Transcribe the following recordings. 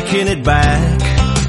taking it back.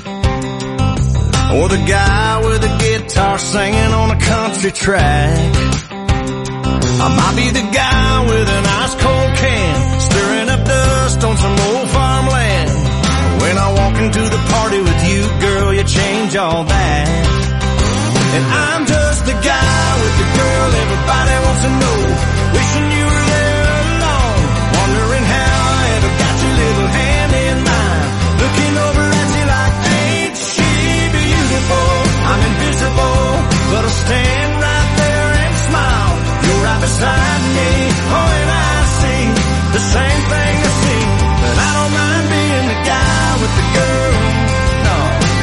Or the guy with a guitar singing on a country track. I might be the guy with an ice cold can, stirring up dust on some old farmland. When I walk into the party with you, girl, you change all that. And I'm just the guy with the girl everybody wants to know, wishing you were there alone, wondering how I ever got your little hand in mine, looking over at you like, ain't she beautiful? I'm invisible, but I'll stand right there and smile. You're right beside me, oh, and I see the same thing I see, but I don't mind being the guy with the girl, no.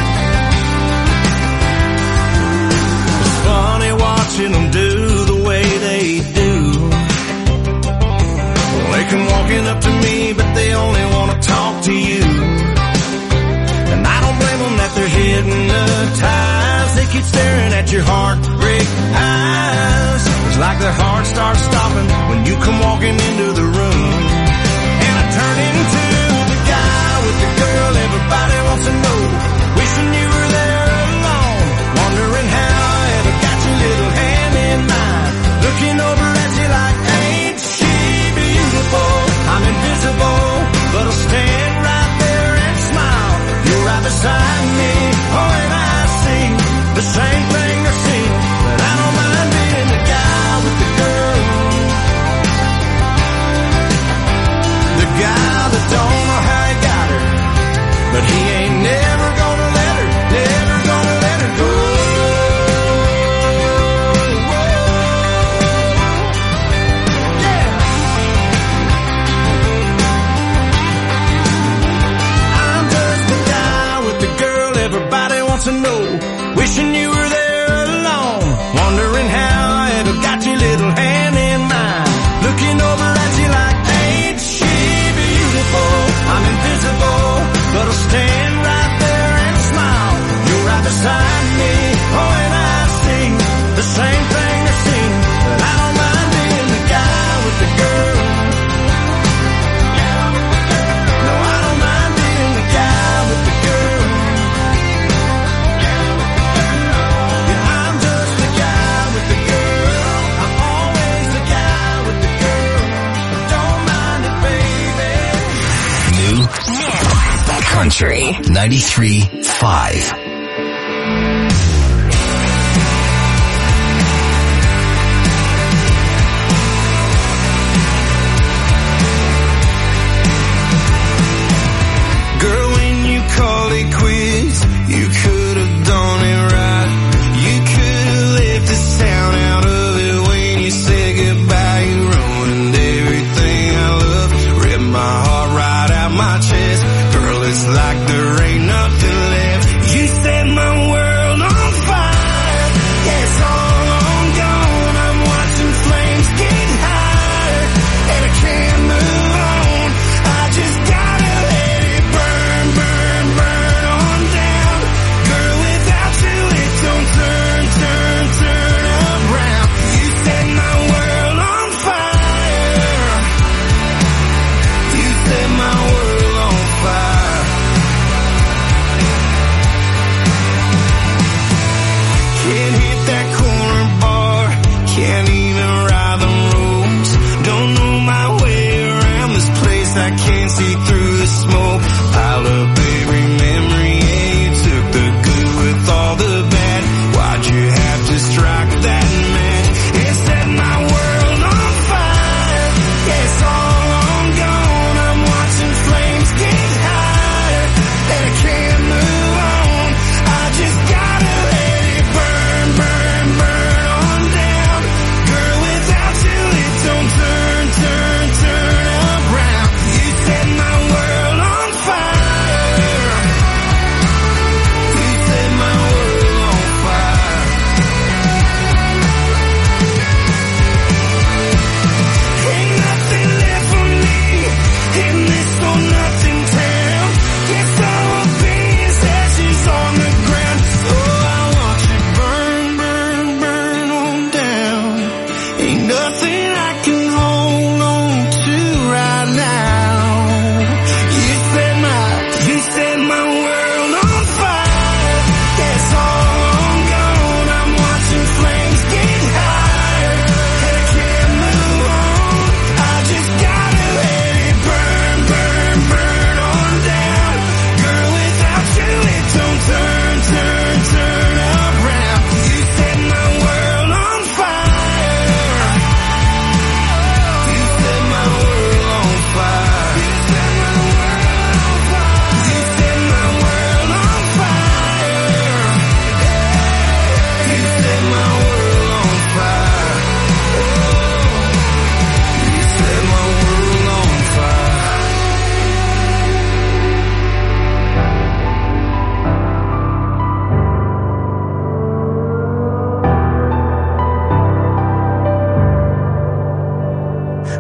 It's funny watching them do the way they do. Well, they come walking up to me, but they only want to talk to you. And I don't blame them that they're hypnotized. They keep staring at your heartbreak eyes. It's like their heart starts stopping when you come walking into the room. And I turn into the guy with the girl everybody wants to know, wishing you were there alone, wondering how I ever got your little hand in mine, looking over at you like, ain't she beautiful? I'm invisible, but I'll stand right there and smile. You're right beside me, oh, and I see the same thing I see, but I don't mind being the guy with the girl, the guy that don't know how he got her, but he ain't never gonna let her, never gonna let her go. Yeah. I'm just the guy with the girl everybody wants to know, wishing you were there alone, wondering how I ever got your little hand in mine, looking over at you like, ain't she beautiful? I'm invisible, but I'll stand right there and smile. You're right beside me, oh, and I see the same thing I see, but I don't mind being the guy with the girl. No, I don't mind being the guy with the girl. Yeah, I'm just the guy with the girl. I'm always the guy with the girl. Don't mind it, baby. New Country 93.5. Girl, when you called it quits, you could have done it right. You could have left the sound out of it when you said goodbye. You ruined everything I love, ripped my heart right out my chest. Girl, it's like there ain't nothing left. You set my world on fire. Yeah, it's all on gone. I'm watching flames get higher, and I can't move on. I just gotta let it burn, burn, burn on down. Girl, without you it don't turn, turn, turn around. You set my world on fire. You set my world on fire. Can't hit that corner bar, can't even ride the ropes. Don't know my way around this place, I can't see through the smoke. Pile up every memory, yeah, you took the good with all the bad. Why'd you have to strike that match? It set my world on fire. Yeah, it's all on gone. I'm watching flames get higher, and I can't move on. I just gotta let it burn, burn, burn on down. Girl, without you it don't turn, turn, turn around. You set my world on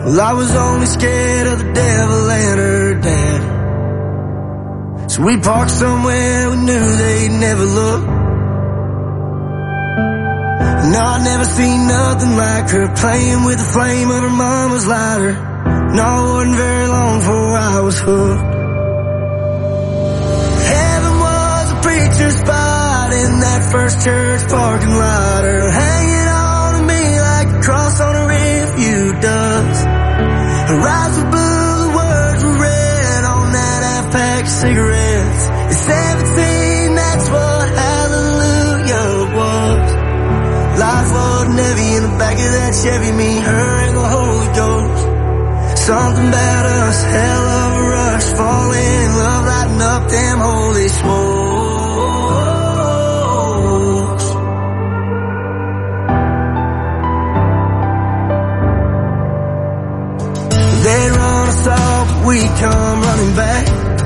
Well, I was only scared of the devil and her dad. So we parked somewhere we knew they'd never look. No, I'd never seen nothing like her, playing with the flame of her mama's lighter. No, it wasn't very long before I was hooked. Heaven was a preacher's spot in that first church parking lot, her hanging on to me like a cross on a refuge does. Her eyes were blue, the words were red on that half-pack of cigarettes. At 17, that's what hallelujah was. Life wasn't heavy in the back of that Chevy, me, her, and the Holy Ghost. Something about us, hell of a rush, falling in love, lighting up them holy smokes. They run us off, but we come running back,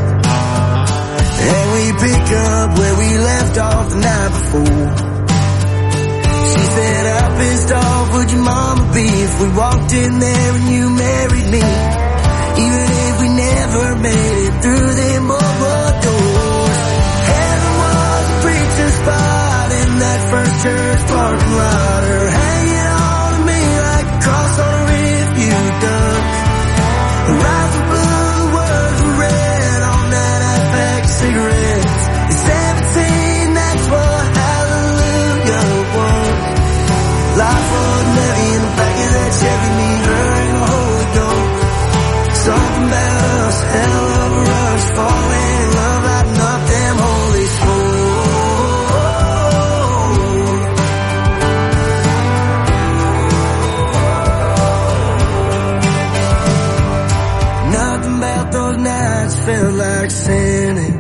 and we pick up where we left off the night before. She said, how pissed off would your mama be if we walked in there and you married me? Even if we never made it through them bubble doors. Heaven was a preacher's spot in that first church parking lot, her hanging on to me like a cross on a refuge does. Her eyes were blue, the words were red on that half-pack of cigarettes. At 17, that's what hallelujah was. Life wasn't heavy in the back of that Chevy, me, her, and the Holy Ghost. Something about us, hell of a rush, falling in love, lighting up them holy smokes. Nothing about those nights felt like sinning.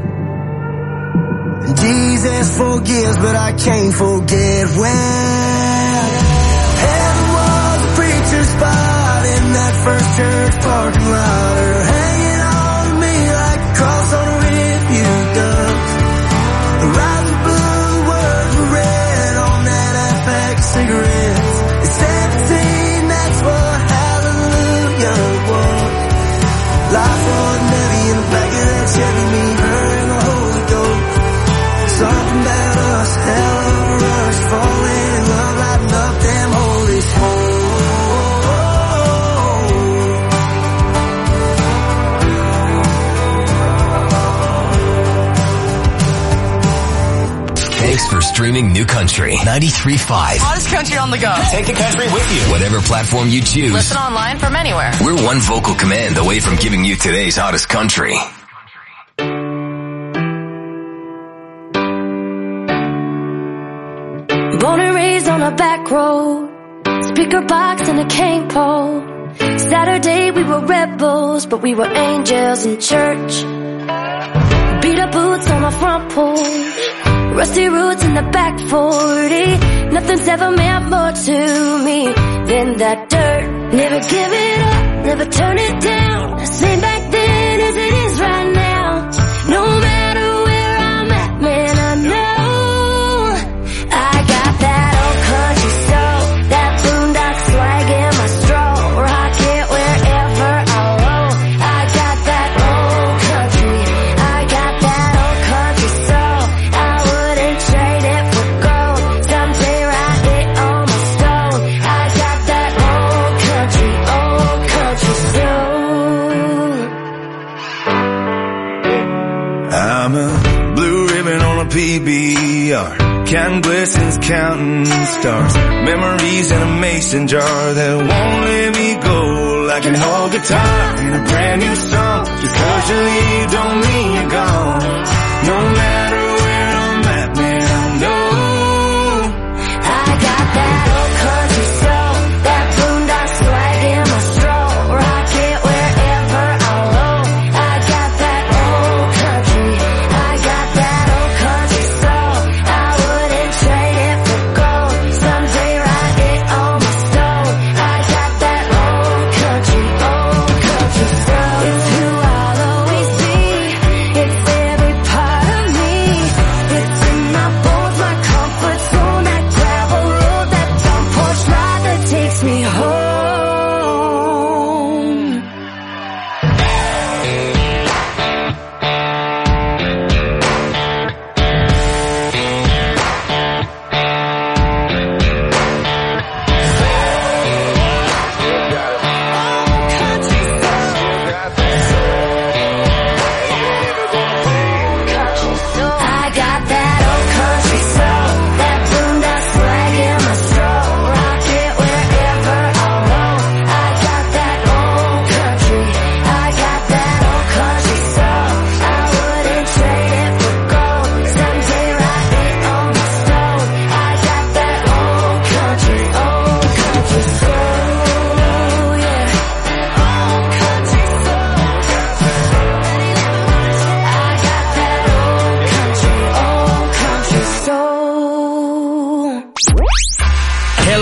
Jesus forgives, but I can't forget when heaven was a preacher's spot in that first church parking lot, her hanging on to me like a cross on a refuge does. Her eyes were blue, the words were red on that half-pack of cigarettes. At 17, that's what hallelujah was. Life wasn't heavy in the back of that Chevy, me, her, and the Holy Ghost. Something about us, hell of a rush, falling in love, lighting up them holy smokes. Thanks for streaming New Country 93.5. Hottest country on the go. Take the country with you. Whatever platform you choose. Listen online from anywhere. We're one vocal command away from giving you today's hottest country. Born and raised on a back road, speaker box and a cane pole. Saturday we were rebels, but we were angels in church. Beat up boots on our front porch, rusty roots in the back 40. Nothing's ever meant more to me than that dirt. Never give it up, never turn it down. Same back then as it is right now. No matter where I'm at, man, I know I got that old country soul, that boondock swag in my stroll. Rock it wherever I roll. I got that old country, I got that old country soul. I wouldn't trade it for gold. Someday write it on my stone. I got that old country soul. I'm a blue ribbon on a PBR, counting blessings, counting stars, memories in a mason jar that won't let me go. Like an old guitar in a brand new song. Just 'cause you leave don't mean you're gone. No matter where I'm at, man, I know I got that old country soul, that boondock swag in my stroll. Rock it wherever I roll. I got that old country, I got that old country soul. I wouldn't trade it for gold. Someday write it on my stone. I got that old country soul. It's who I'll always be. It's every part of me.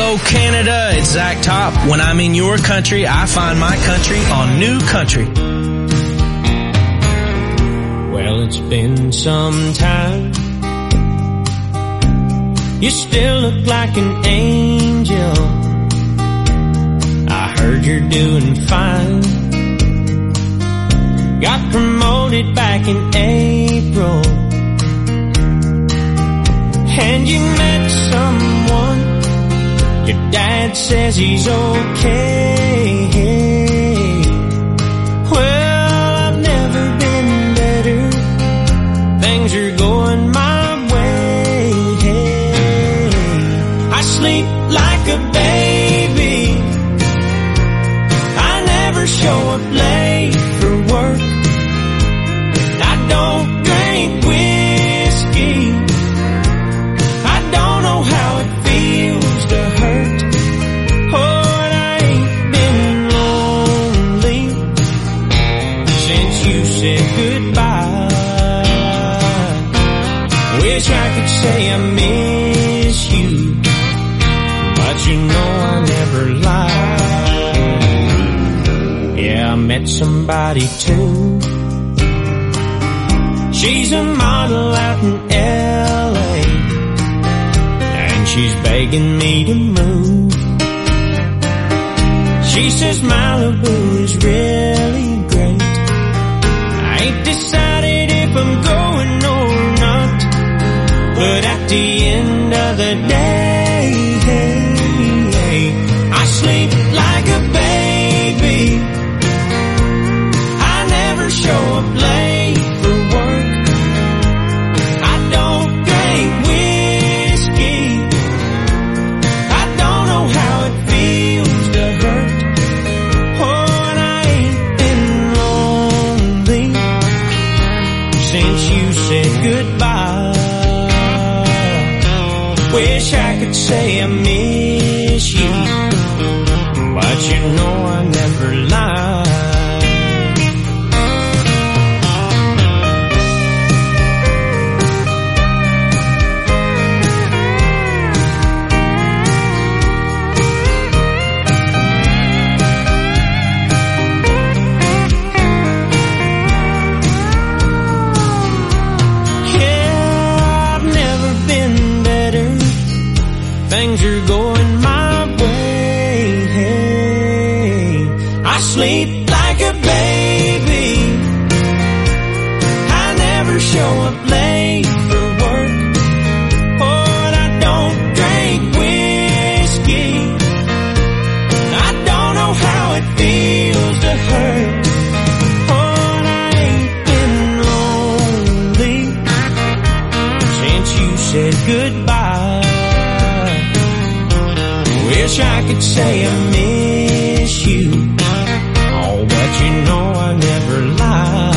Hello, Canada. It's Zach Top. When I'm in your country, I find my country on New Country. Well, it's been some time. You still look like an angel. I heard you're doing fine. Got promoted back in April. And you met someone. Your dad says he's okay. Well, I've never been better. Things are going my way. I sleep like a baby. I never show up late for work. I don't drink whiskey. I don't know how it feels to hurt. Oh, and I ain't been lonely since you said goodbye. Wish I could say I miss you, but you know I never lie. Yeah, I met somebody too. She's a model out in LA, and she's begging me to move. She says Malibu is really great. I ain't decided if I'm going or not, but at the end of the day, I sleep like a baby. I never show up late for work. I don't drink whiskey. I don't know how it feels to hurt. Oh, and I ain't been lonely since you said goodbye. Wish I could say I miss you, but you know I never lie. Things are going my way. I sleep like a baby. I never show up late for work. Oh, and I don't drink whiskey. I don't know how it feels to hurt. Oh, and I ain't been lonely since you said goodbye. Wish I could say I miss you, oh, but you know I never lie.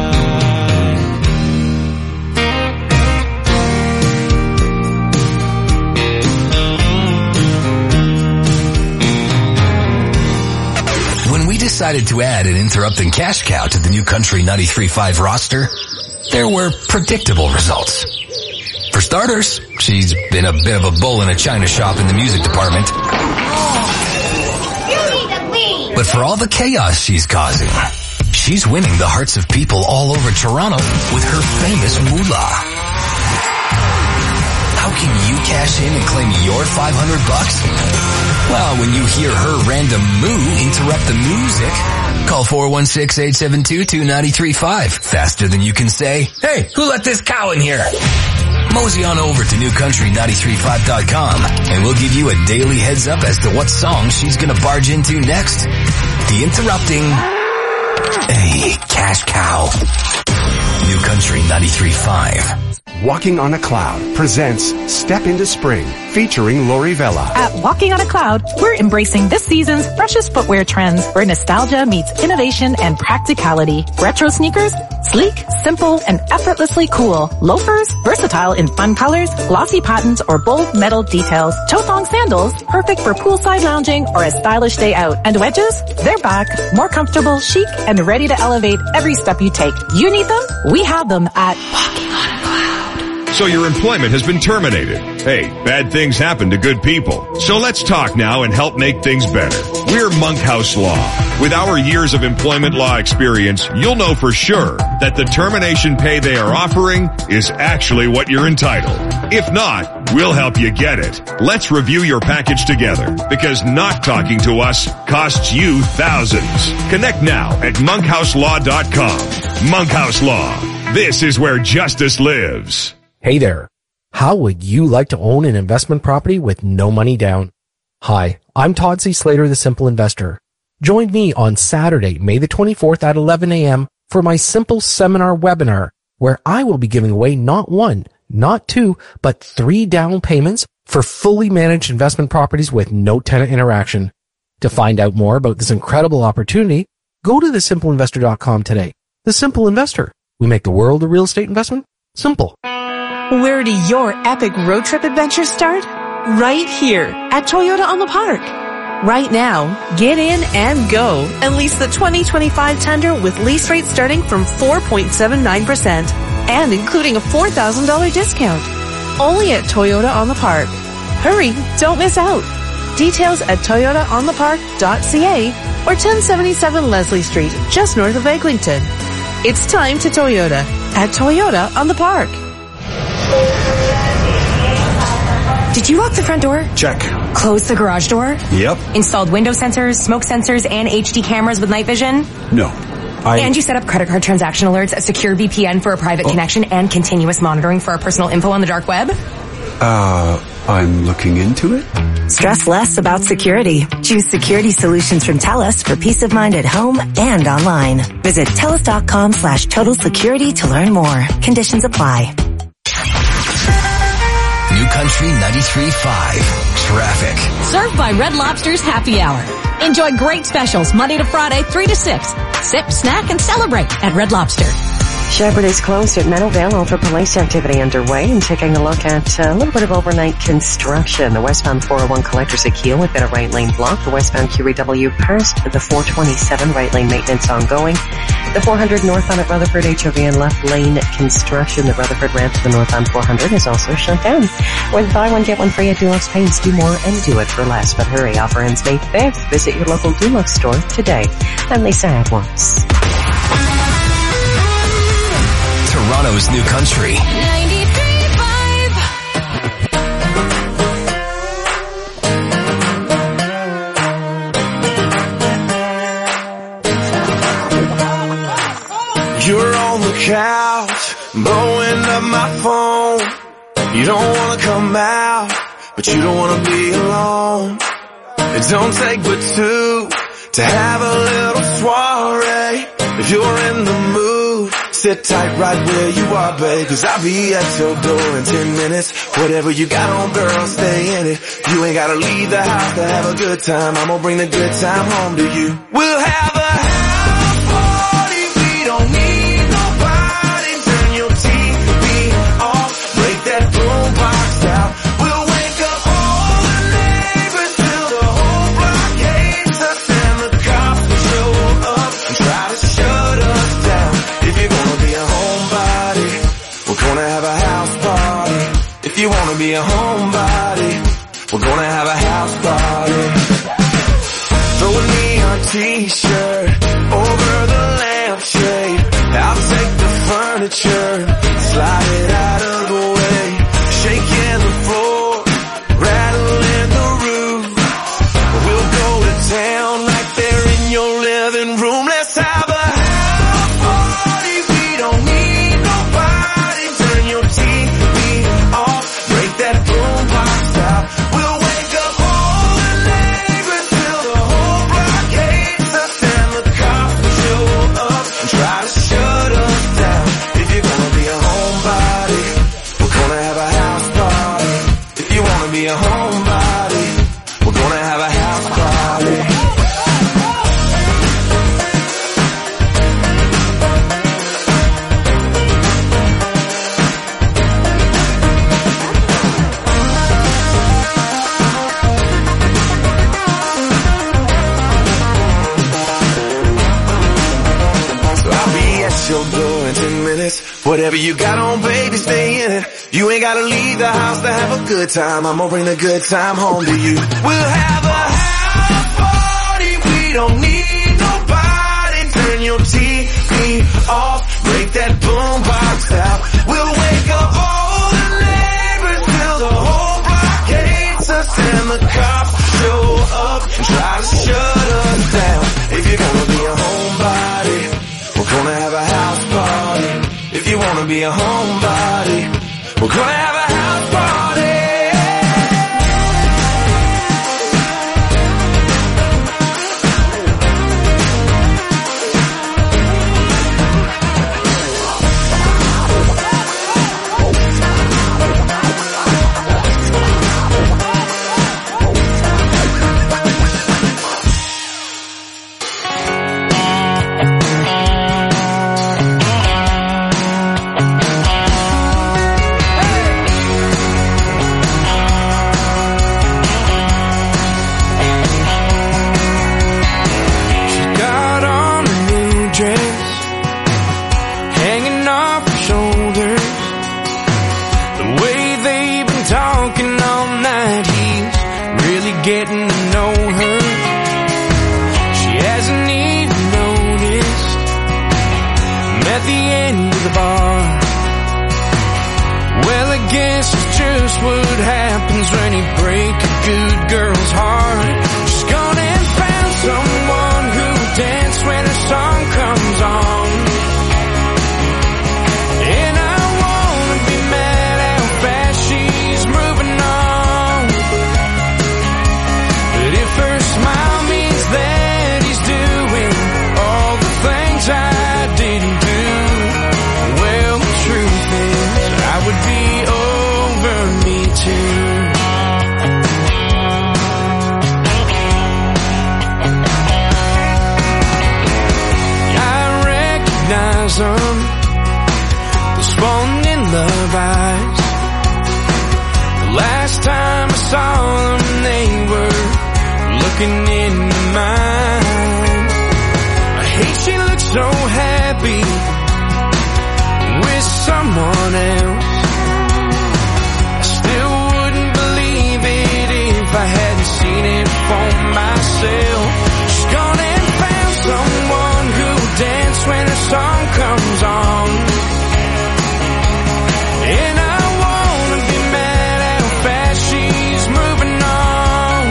When we decided to add an interrupting cash cow to the New Country 93.5 roster, there were predictable results. For starters, she's been a bit of a bull in a china shop in the music department. But for all the chaos she's causing, she's winning the hearts of people all over Toronto with her famous moolah. How can you cash in and claim your $500? Well, when you hear her random moo interrupt the music, call 416-872-2935. Faster than you can say, "Hey, who let this cow in here?" Mosey on over to newcountry935.com and we'll give you a daily heads up as to what song she's gonna barge into next. The interrupting cash cow. New Country 93.5. Walking on a Cloud presents Step into Spring, featuring Lori Vella. At Walking on a Cloud, we're embracing this season's freshest footwear trends where nostalgia meets innovation and practicality. Retro sneakers, sleek, simple, and effortlessly cool. Loafers, versatile in fun colors, glossy patterns, or bold metal details. Toe-thong sandals, perfect for poolside lounging or a stylish day out. And wedges, they're back, more comfortable, chic, and ready to elevate every step you take. You need them? We have them at Walking on a Cloud. So your employment has been terminated. Hey, bad things happen to good people. So let's talk now and help make things better. We're Monkhouse Law. With our years of employment law experience, you'll know for sure that the termination pay they are offering is actually what you're entitled. If not, we'll help you get it. Let's review your package together, because not talking to us costs you thousands. Connect now at monkhouselaw.com. Monkhouse Law. This is where justice lives. Hey there. How would you like to own an investment property with no money down? Hi, I'm Todd C. Slater, the Simple Investor. Join me on Saturday, May the 24th at 11 a.m. for my Simple Seminar webinar, where I will be giving away not one, not two, but 3 down payments for fully managed investment properties with no tenant interaction. To find out more about this incredible opportunity, go to thesimpleinvestor.com today. The Simple Investor. We make the world of real estate investment simple. Where do your epic road trip adventures start? Right here at Toyota on the Park. Right now, get in and go and lease the 2025 Tundra with lease rates starting from 4.79% and including a $4,000 discount. Only at Toyota on the Park. Hurry, don't miss out. Details at toyotaonthepark.ca or 1077 Leslie Street, just north of Eglinton. It's time to Toyota at Toyota on the Park. Did you lock the front door? Check. Close the garage door? Yep. Installed window sensors, smoke sensors, and HD cameras with night vision? No. And you set up credit card transaction alerts, a secure VPN for a private connection, and continuous monitoring for our personal info on the dark web? I'm looking into it. Stress less about security. Choose security solutions from TELUS for peace of mind at home and online. Visit TELUS.com/total security to learn more. Conditions apply. New Country 93.5 Traffic. Served by Red Lobster's Happy Hour. Enjoy great specials Monday to Friday, 3 to 6. Sip, snack, and celebrate at Red Lobster. Shepherd is closed at Meadowvale. For police activity underway, and taking a look at a little bit of overnight construction. The westbound 401 collectors at Kiel, we've got a right lane block. The westbound QEW past the 427 right lane maintenance ongoing. The 400 northbound at Rutherford HOV and left lane construction. The Rutherford ramp to the northbound 400 is also shut down. With buy one get one free at Dulux Paints, do more and do it for less. But hurry, offer ends May 5th. Visit your local Dulux store today. I'm Lisa Edwards. Toronto's New Country. 93.5. You're on the couch, blowing up my phone. You don't wanna come out, but you don't wanna be alone. It don't take but two to have a little soiree. If you're in the mood, sit tight right where you are, babe, 'cause I'll be at your door in 10 minutes. Whatever you got on, girl, stay in it. You ain't gotta leave the house to have a good time. I'm gonna bring the good time home to you. We'll have a house party. We don't need nobody. Turn your TV off. Break that boombox out. We'll wake up all the neighbors till the whole block hates us, and the cops will show up and try to shut us down. If you're gonna be a homebody, we're gonna have a house party. If you wanna be a homebody, we're gonna have a house party. Throw a neon t-shirt over the lampshade. I'll take the furniture, slide it out of the way. Shaking the floor, rattling the roof. We'll go to town right there in your living room. Let's have a house party. We don't need nobody. Turn your TV off. Break that boombox out. We'll wake up all the neighbors till the whole block hates us, and the cops will show up and try to shut us down. If you're gonna be a homebody, we're gonna have a house party. If you wanna be a homebody, we're gonna have a house party. So I'll be at your door in 10 minutes. Whatever you got on, baby, stay in it. You ain't gotta leave the house to have a good time. I'm gonna bring the good time home to you. We'll have a house party. We don't need nobody. Turn your TV off. Break that boombox out. We'll wake up all the neighbors till the whole block hates us. And the cops show up and try to shut us down. If you're gonna be a homebody, we're gonna have a house party. If you wanna be a homebody, we're gonna have a house party. Getting to know her, she hasn't even noticed I'm at the end of the bar. Well, I guess it's just what happens when you break a good girl's heart. She's gone and found someone who'll dance when her song comes on. And I wanna be mad how fast she's moving on. If her smile means that he's doing all the things I didn't do, well, the truth is I would be over me too. I recognize them, the spawn in love eyes. The last time I saw them, they were looking into mine. I hate she looks so happy with someone else. I still wouldn't believe it if I hadn't seen it for myself. She's gone and found someone who'll dance when her song comes on. And I wanna be mad how fast she's moving on.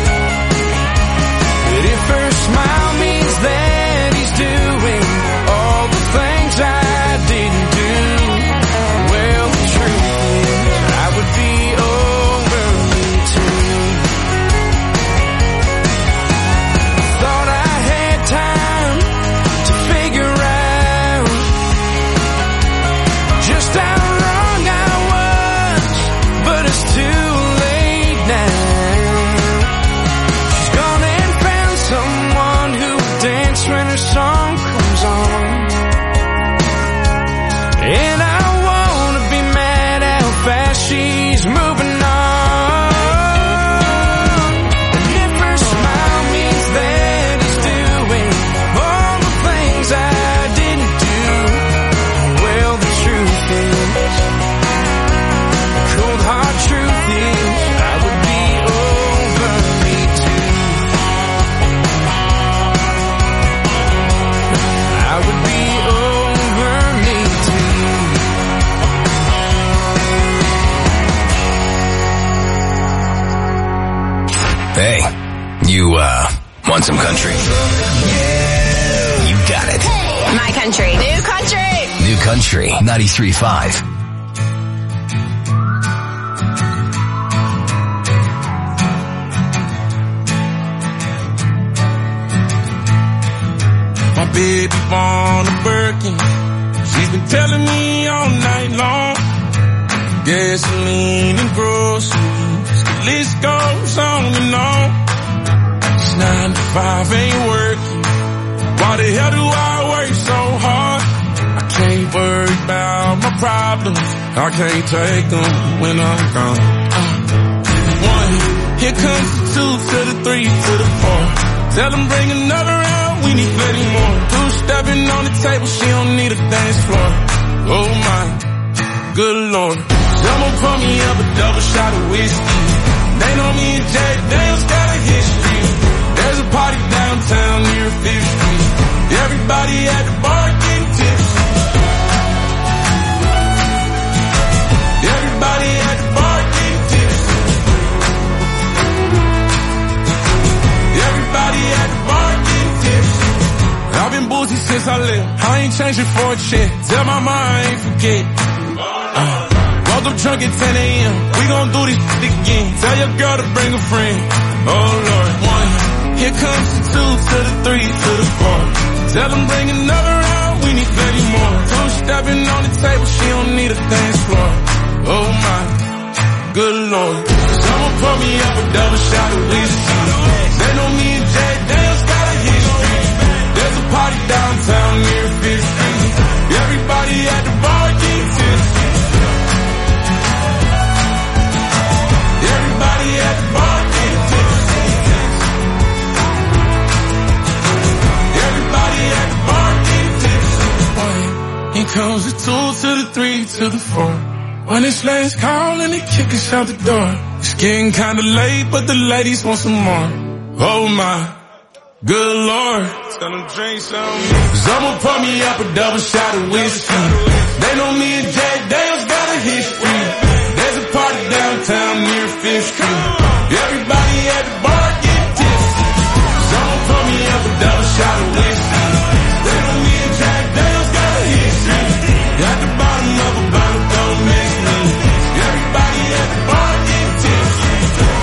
If her smile means that he's doing all the things I didn't do, well, the truth is I would be over me too. Thought I had time to figure out just how wrong I was, but it's too late now. She's gone and found someone who'll dance when her song comes on. And I wanna be mad how fast she's moving on. And if her smile means that he's doing all the things I didn't do, well, the truth is, the cold hard truth is, I would be over me too. I would be over me too. Hey, you, want some country? You got it. My country. New country. New Country 93.5. My baby born a Birkin. She's been telling me all night long. Gasoline and groceries, the list goes on and on. It's 9 to 5, ain't working. Why the hell do I work so hard? I can't worry about my problems. I can't take them when I'm gone. 1, here comes the 2 to the 3 to the 4. Tell them bring another round, we need plenty more. 2 stepping on the table, she don't need a dance floor. Oh my, good Lord. Someone pour me up a double shot of whiskey. They know me and Jack Daniels got a history. There's a party downtown near 5th Street. Everybody at the bar getting tipsy. Everybody at the bar getting tipsy. Everybody at the bar getting tipsy. I've been boozy since I left. I ain't changing for a check. Tell my mom I ain't forget. Woke up drunk at 10 a.m. We gon' do this again. Tell your girl to bring a friend. Oh Lord, 1. Here comes the 2 to the 3 to the 4. Tell them bring another round. We need 30 more. 2 stepping on the table. She don't need a dance floor. Oh my, good Lord. Someone pour me up a double shot of whiskey. They know me and Jack Daniels got a history. There's a party downtown near 5th Street. Everybody at the bar getting tipsy. Everybody at the bar getting tipsy. Everybody at the bar getting tipsy. 1, here comes the 2 to the 3 to the 4. When it's last call and they kick us out the door. It's getting kinda late, but the ladies want some more. Oh my, good Lord. Tell them drink some. Someone pour me up a double shot of whiskey. They know me and Jack Daniels got a history. There's a party downtown near 5th Street. Everybody at the bar get tipsy. Someone pour me up a double shot of whiskey. They know me and Jack Daniels got a history. At the bottom of a bottle, don't mix me. Everybody at the bar get tipsy.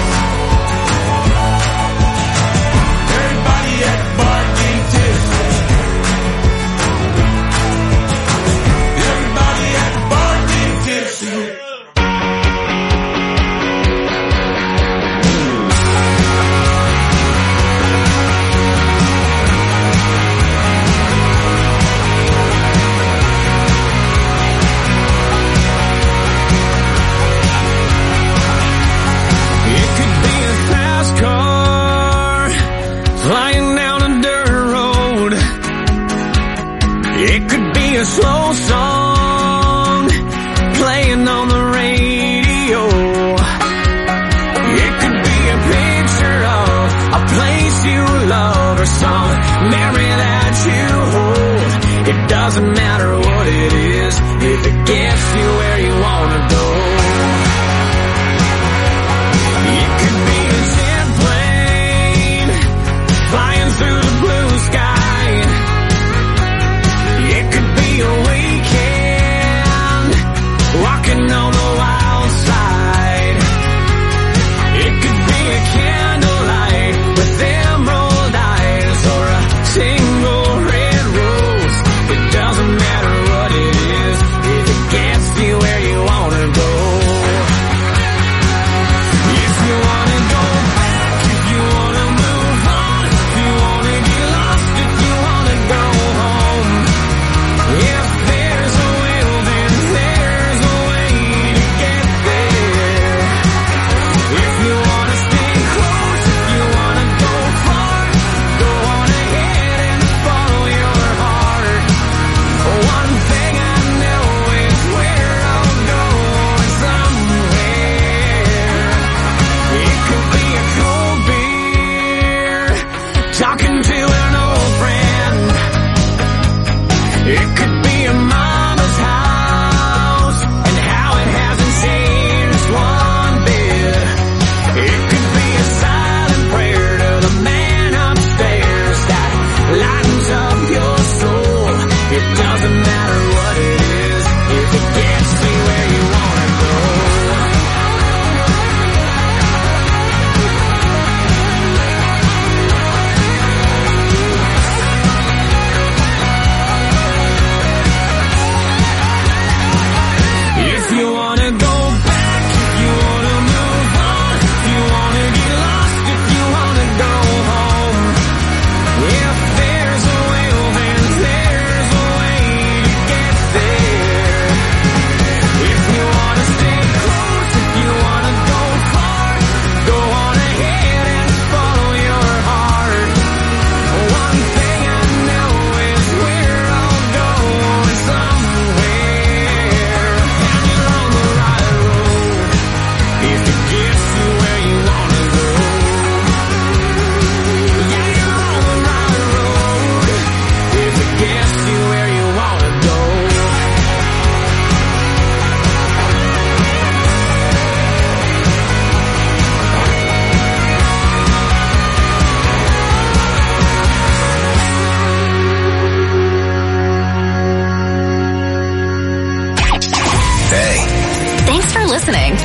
Everybody at the bar get tipsy. Everybody at the bar get tipsy. Flying down a dirt road. It could be a slow song playing on the radio. It could be a picture of a place you love or some memory that you hold. It doesn't matter what it is if it gets you where you wanna go. It could be a jet plane flying through the blue sky. It could be a weekend walking on the wild side. It could be a candlelight with emerald eyes or a single red rose. It doesn't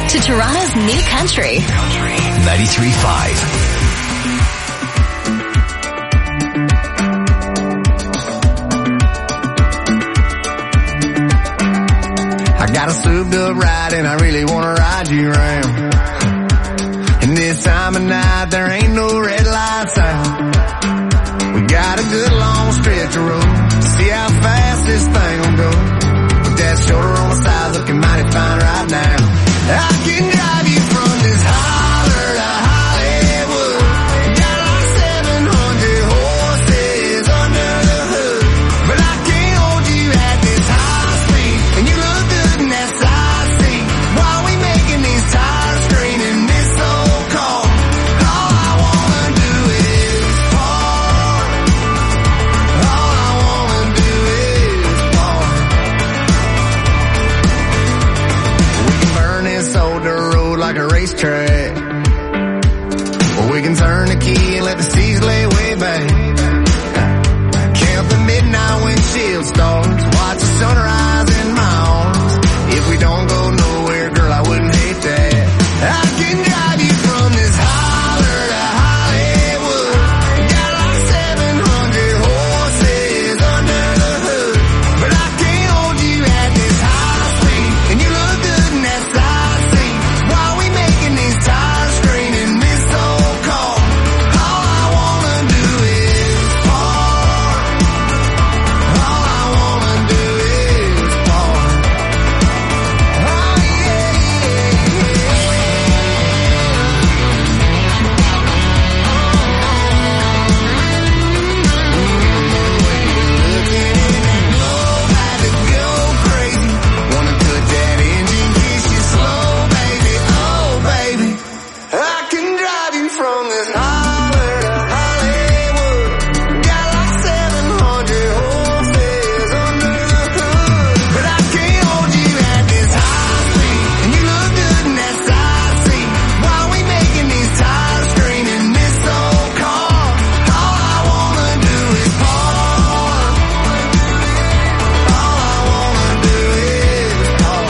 to Toronto's new country. 93.5. I got a souped up ride and I really wanna ride you around. And this time of night there ain't no red lights out. We got a good long stretch of road to see how fast this thing will go. With that shoulder on the side looking mighty fine right now. I can drive you from this holler to Hollywood. Got like 700 horses under the hood. But I can't hold you at this high speed. And you look good in that side seat. While we making these tires screaming this old car. All I wanna do is park. All I wanna do is park. We can burn this old dirt road like a racetrack. Or we can turn the key and let the seas lay way back. Count the midnight windshield stars. Watch the sunrise in my arms. If we don't go nowhere, girl, I wouldn't hate that. I can drive you from this holler to Hollywood. Got like 700 horses under the hood. But I can't hold you at this high speed. And you look good in that side seat. While we making these tires screaming this old car. All I wanna do is park. All I wanna do is park. Oh yeah, to go crazy. Wanna cut that engine, kiss you slow, baby. Oh, baby. I can drive you from this holler to Hollywood. Got like 700 horses under the hood. But I can't hold you at this high speed. And you look good in that side seat. While we making these tires screaming this old car. All I wanna do is park. All I wanna do is park.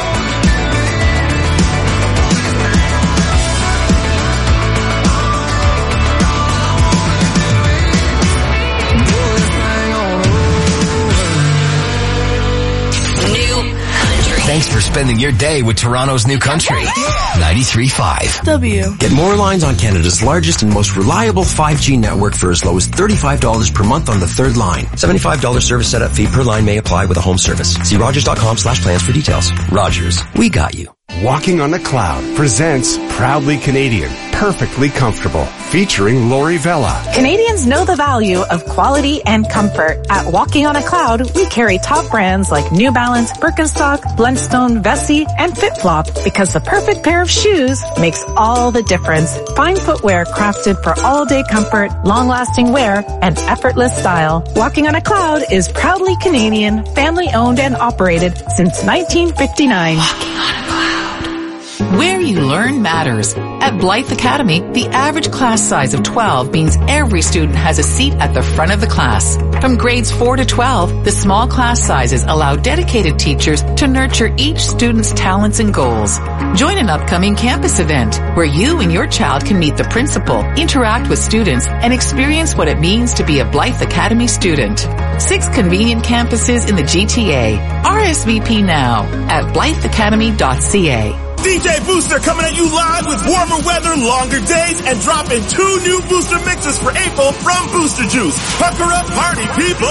New country. Thanks for spending your day with Toronto's new country. 93.5. W. Get more lines on Canada's largest and most reliable 5G network for as low as $35 per month on the third line. $75 service setup fee per line may apply with a home service. See Rogers.com/plans for details. Rogers, we got you. Walking on a Cloud presents Proudly Canadian, Perfectly Comfortable, featuring Lori Vella. Canadians know the value of quality and comfort. At Walking on a Cloud, we carry top brands like New Balance, Birkenstock, Blundstone, Vessi, and FitFlop because the perfect pair of shoes makes all the difference. Fine footwear crafted for all-day comfort, long-lasting wear, and effortless style. Walking on a Cloud is proudly Canadian, family-owned and operated since 1959. Where you learn matters. At Blythe Academy, the average class size of 12 means every student has a seat at the front of the class. From grades 4 to 12, the small class sizes allow dedicated teachers to nurture each student's talents and goals. Join an upcoming campus event where you and your child can meet the principal, interact with students, and experience what it means to be a Blythe Academy student. 6 convenient campuses in the GTA. RSVP now at blytheacademy.ca. DJ Booster coming at you live with warmer weather, longer days, and dropping 2 new booster mixes for April from Booster Juice. Pucker up, party people!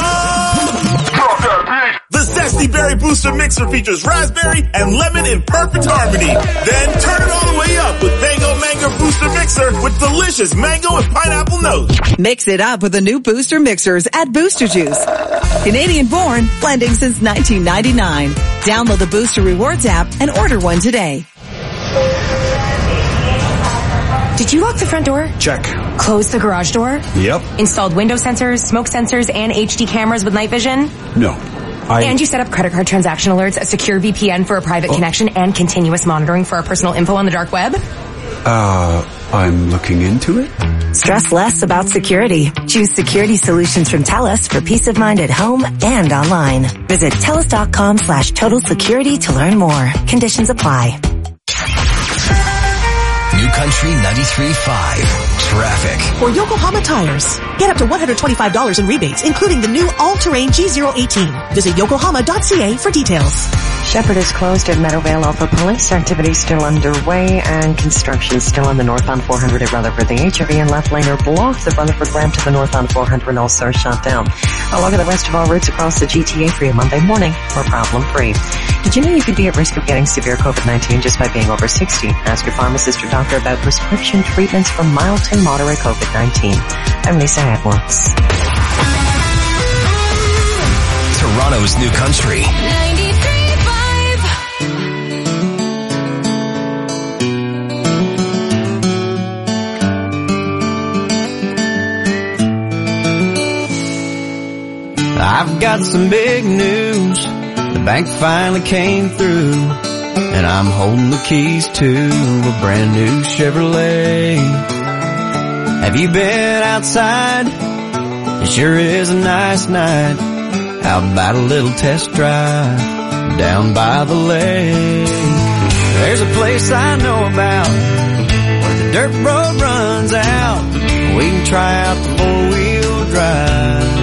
The Zesty Berry Booster Mixer features raspberry and lemon in perfect harmony. Then turn it all the way up with Mango Mango Booster Mixer with delicious mango and pineapple notes. Mix it up with the new Booster Mixers at Booster Juice. Canadian born, blending since 1999. Download the Booster Rewards app and order one today. Did you lock the front door? Check. Close the garage door? Yep. Installed window sensors, smoke sensors, and HD cameras with night vision? No. And you set up credit card transaction alerts, a secure VPN for a private connection, and continuous monitoring for our personal info on the dark web? I'm looking into it. Stress less about security. Choose security solutions from TELUS for peace of mind at home and online. Visit TELUS.com/total security to learn more. Conditions apply. Country 93.5 Traffic. For Yokohama Tires, get up to $125 in rebates, including the new all-terrain G018. Visit yokohama.ca for details. Shepherd is closed at Meadowvale Alpha. Police activity still underway and construction still on the northbound 400 at Rutherford. The HRV and left lane are blocked. The Rutherford ramp to the northbound 400 also are shut down. Along with the rest of all routes across the GTA for you Monday morning or problem-free. Did you know you could be at risk of getting severe COVID-19 just by being over 60? Ask your pharmacist or doctor about prescription treatments for mild to moderate COVID-19. I'm Lisa Edwards. Toronto's New Country. 93.5. I've got some big news. The bank finally came through, and I'm holding the keys to a brand new Chevrolet. Have you been outside? It sure is a nice night. How about a little test drive down by the lake? There's a place I know about where the dirt road runs out. We can try out the four-wheel drive.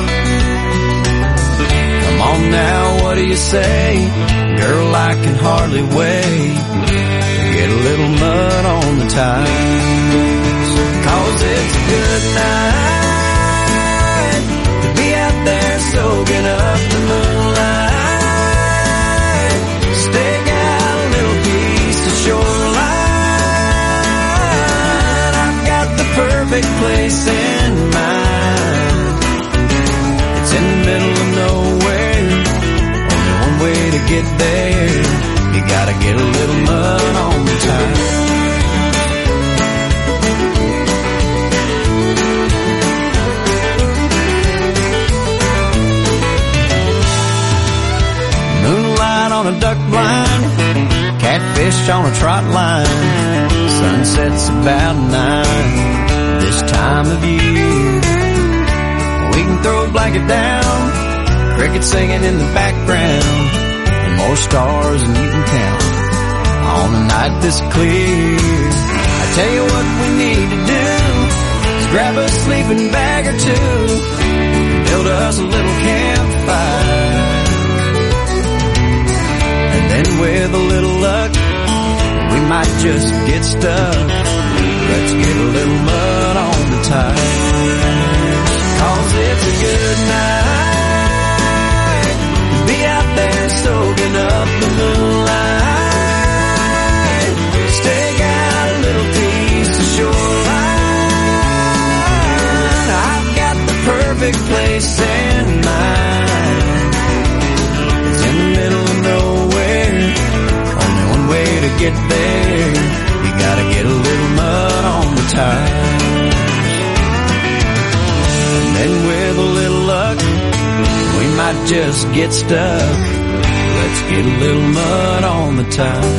Come on now, what do you say? Girl, I can hardly wait to get a little mud on the tires. 'Cause it's a good night to be out there soaking up the moonlight. Stake out a little piece of shoreline. I've got the perfect place in mind. It's in the middle of nowhere. Only one way to get there. You gotta get a little mud on the tires. Moonlight on a duck blind, catfish on a trot line. Sunset's about 9 this time of year. We can throw a blanket down, crickets singing in the background, and more stars than you can count on a night this clear. I tell you what we need to do is grab a sleeping bag or two, build us a little campfire. And then with a little luck, we might just get stuck. Let's get a little mud on the tires. 'Cause it's a good night to be out there soaking up the moonlight. Stake out a little piece of shoreline. I've got the perfect place in mind. It's in the middle of nowhere. Only one way to get there. You gotta get a little mud on the tires. And then with a little luck, we might just get stuck. Let's get a little mud on the tires.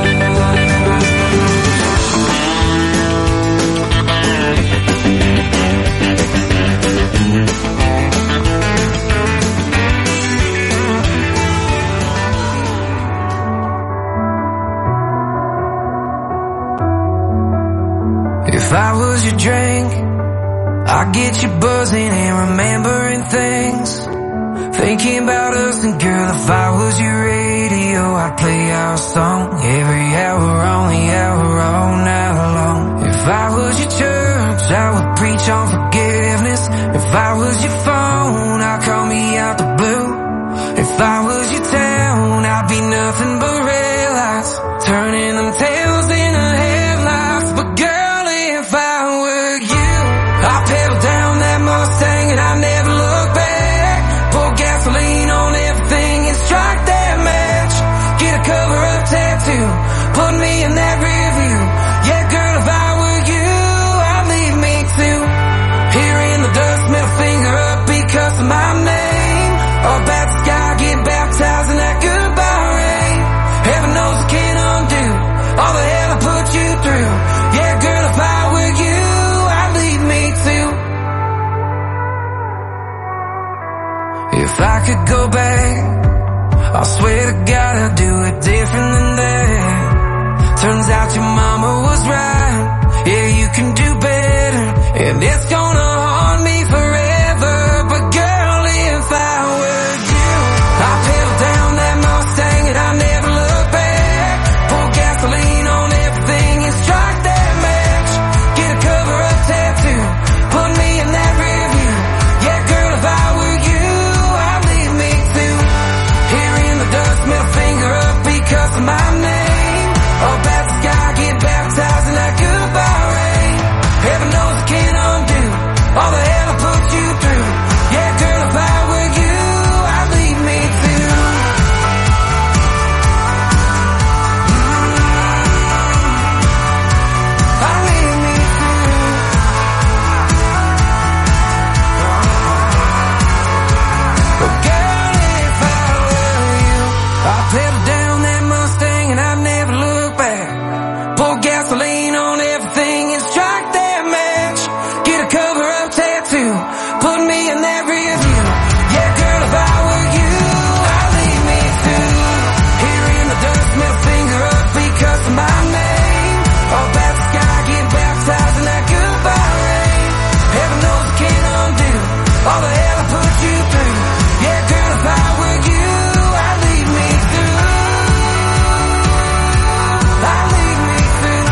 If I was your drink, I'd get you buzzing and remembering things. Thinking about us, and girl, if I was your radio, I'd play our song every hour on the hour all night long. If I was your church, I would preach on forgiveness. If I was your phone, I'd call me out the blue. If I was your town, I'd be nothing but red lights, turning them tails into headlights. But girl, if I were you, I'd pedal down that Mustang and I'd never look back. Pour gasoline on everything and strike that match. Get a cover-up tattoo, put me in that rear view. Yeah, girl, if I were you, I'd leave me too. Here in the dust, middle finger up because of my name. All about the sky, get baptized in that goodbye rain. Heaven knows I can't undo all the hell I put you through. Yeah, girl, if I were you, I'd leave me too. If I could go back, I swear to God I'd do it different than that. Turns out your mama was right. Yeah, you can do better, and it's gonna haunt me forever. But girl, if I were you, I'd pedal down that Mustang and I'd never look back. Pour gasoline on everything and strike that match. Get a cover-up tattoo, put me in that rear view. Yeah, girl, if I were you, I'd leave me too. Here in the dust, middle finger up because of my name. Up at the sky, get baptized in that goodbye rain. Heaven knows I can't undo all the hell I put you through. Yeah, girl, if I were you, I'd leave me too. I'd leave me too. But girl, if I were you, I'd pedal down that Mustang and I'd never look back. Pour gasoline on everything and strike that match. Get a cover-up tattoo, put me in that rear view. Yeah, girl, if I were you, I'd leave me too. Here in the dust, middle finger up because of my name. Up at the sky, get baptized in that goodbye rain. Heaven knows I can't undo all the hell I put you through. Yeah, girl, if I were you, I'd leave me through. I'd leave me through.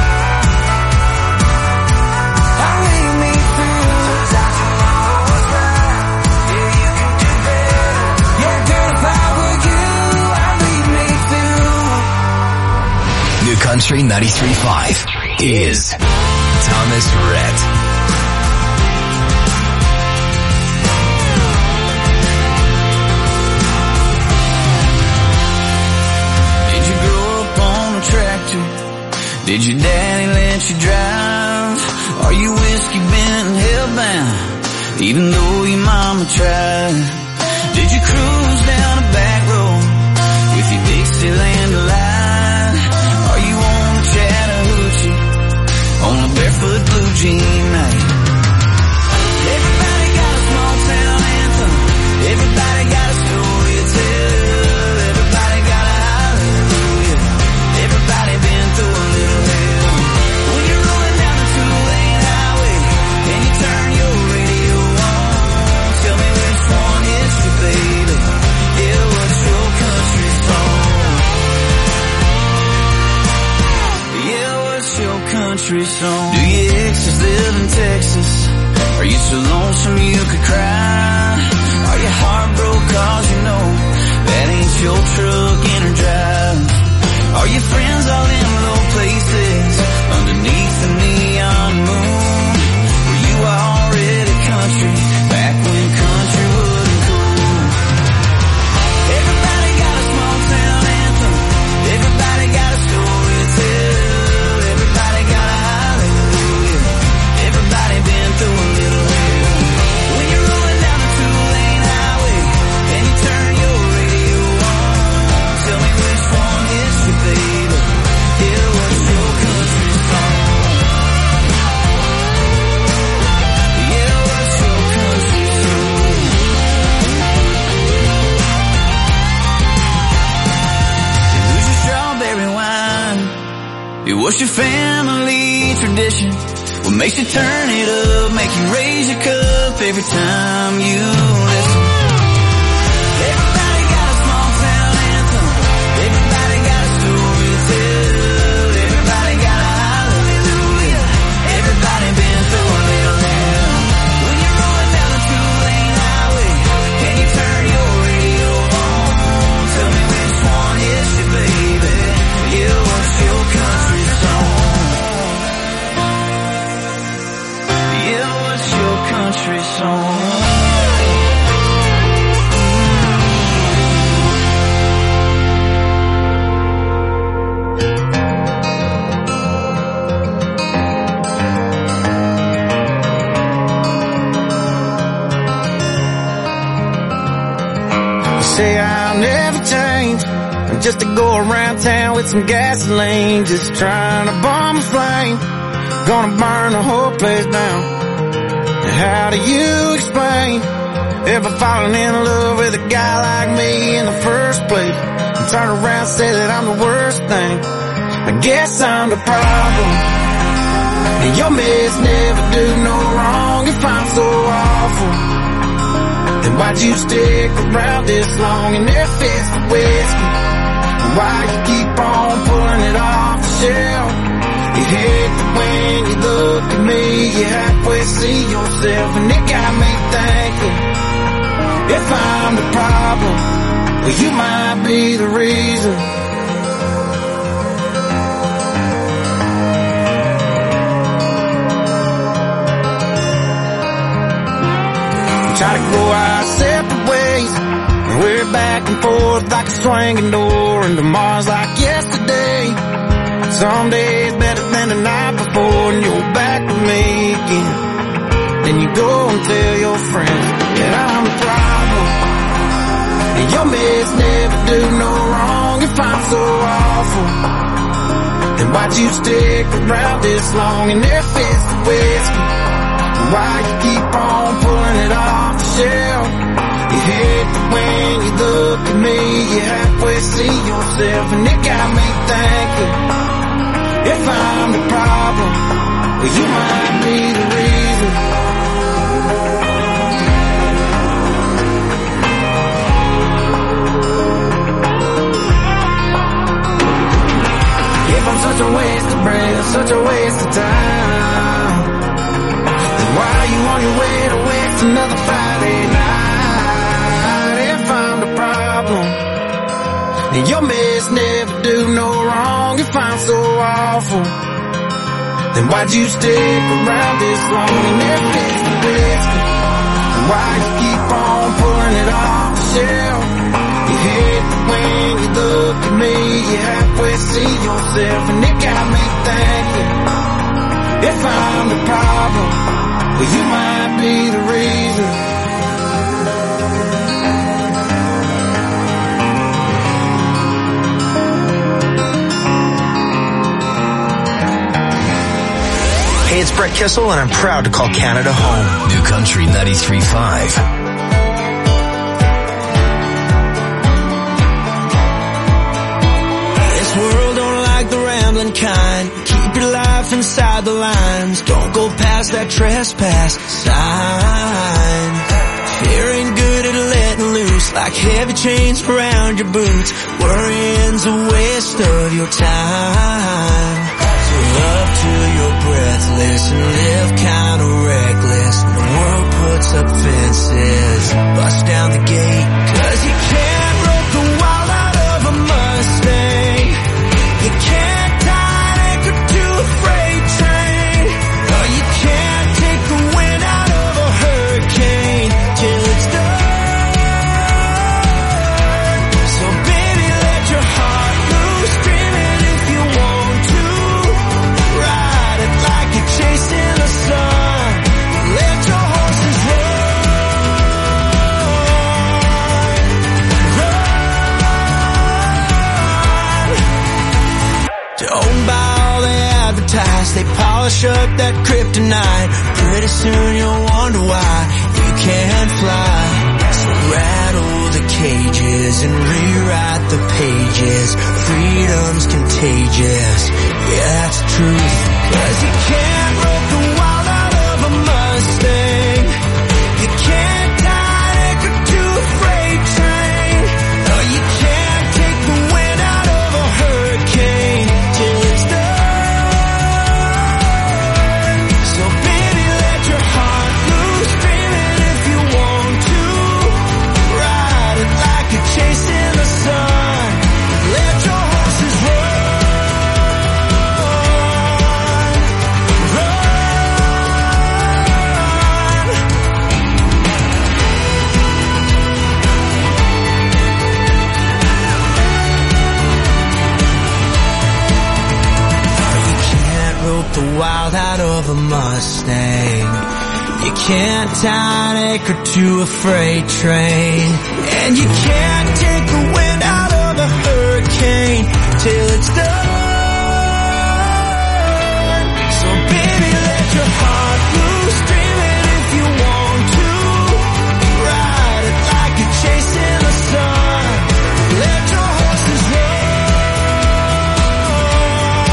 I'd leave me through. Turns out your mama was right. Yeah, you can do better. Yeah, girl, if I were you, I'd leave me through. New Country 93.5 is Thomas Rhett. Did you grow up on a tractor? Did your daddy let you drive? Are you whiskey bent and hellbound, even though your mama tried? Did you cruise down a back road with your Dixieland delight? Are you on a Chattahoochee on a barefoot blue jean night? Everybody got a small town anthem. Everybody got a story to tell. Everybody got a hallelujah. Everybody been through a little hell. When you're rolling down the two-lane highway and you turn your radio on, tell me which one is your baby. Yeah, what's your country song? Yeah, what's your country song? Do your exes live in Texas? Are you so lonesome you could cry? Are you heartbroken cause you know that ain't your truck in her drive? Are your friends all in low places underneath the neon moon? Were you already country back when country wasn't cool? Everybody got a small town anthem. Everybody got a story to tell. Everybody got a hallelujah. Everybody been through a little hell. When you're rolling down the two-lane highway and you turn your radio on, tell me which one is your baby. Yeah, what's your country song? Yeah, what's your country song? Who's your strawberry wine? It was your family tradition. What makes you turn it up, make you raise your cup every time you listen? Everybody got a small town anthem. Everybody got a story to tell. Everybody got a hallelujah. Everybody been through a little hell. When you're rolling down the two-lane highway and you turn your radio on, tell me which one is your baby. Yeah, what's your country song? Yeah, what's your country song? Say I'll never change. I'm just to go around town with some gasoline, just trying to bomb a flame. Gonna burn the whole place down. How do you explain ever falling in love with a guy like me in the first place? And turn around and say that I'm the worst thing I guess I'm the problem. And your mess never do no wrong. If I'm so awful, then why'd you stick around this long in their fist of whiskey? Why you keep on pulling it off the shelf? You hate that when you look at me, you halfway see yourself, and it got me thinking, if I'm the problem, well, you might be the reason. We try to grow our separate ways, and we're back and forth like a swinging door, and tomorrow's like yesterday. Some days better than the night before, and you're back with me again. Then you go and tell your friends that I'm the problem. And your mess never do no wrong. If I'm so awful, then why'd you stick around this long in their fist of whiskey? Why you keep on pulling it off the shelf? You hate that when you look at me, you halfway see yourself, and it got me thinking, if I'm the problem, well, you might be the reason. If I'm such a waste of breath, such a waste of time, then why are you on your way to waste another Friday night? If I'm the problem, and your mess never do no wrong. If I'm so awful, then why'd you stick around this long in their fist of whiskey? Why you keep on pulling it off the shelf? You hate that when you look at me, you halfway see yourself, and it got me thinking, if I'm the problem, well, you might be the reason. Hey, it's Brett Kissel, and I'm proud to call Canada home. New Country 93.5. This world don't like the rambling kind. Keep your life inside the lines. Don't go past that trespass sign. Fear ain't good at letting loose, like heavy chains around your boots. Worrying's a waste of your time. Love till you're breathless and live kinda reckless. When the world puts up fences, bust down the gate, 'cause you can't rope the wild out of a Mustang. You can't tie an anchor to a freight train. Or you can't take the wind out of a hurricane till it's done. So baby, let your heart loose, dream it if you want to. Ride it like you're chasing the sun. Let your horses run. Don't buy all they advertise. They polish up that kryptonite. Pretty soon you'll wonder why you can't fly. So rattle the cages and rewrite the pages. Freedom's contagious, yeah, that's the truth. 'Cause you can't rope the wild out of a Mustang. You can't tie an anchor to a freight train. Or you can't take the wind out of a hurricane till it's done. So baby, let your heart loose, dream it if you want to. Ride it like you're chasing the sun. Let your horses run. The wild out of a Mustang. You can't tie an anchor to a freight train. And you can't take the wind out of a hurricane till it's done. So baby, let your heart loose, dream it if you want to. Ride it like you're chasing the sun. Let your horses run.